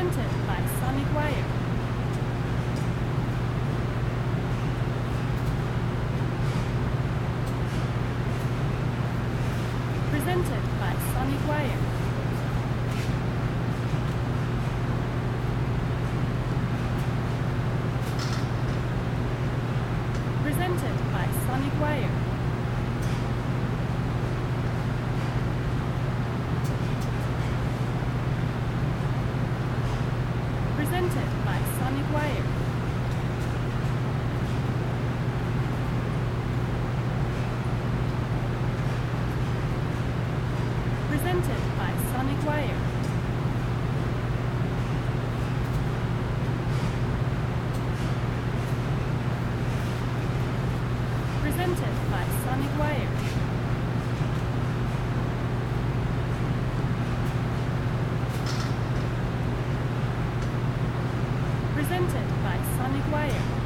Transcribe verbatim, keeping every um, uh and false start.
Presented by Sonic Wire. Presented by Sonic Wire. Presented by Sonic Wire. Presented by Sonic Wire. Presented by Sonic Wire. Presented by Sonic Wire. Presented by Sonic Wire.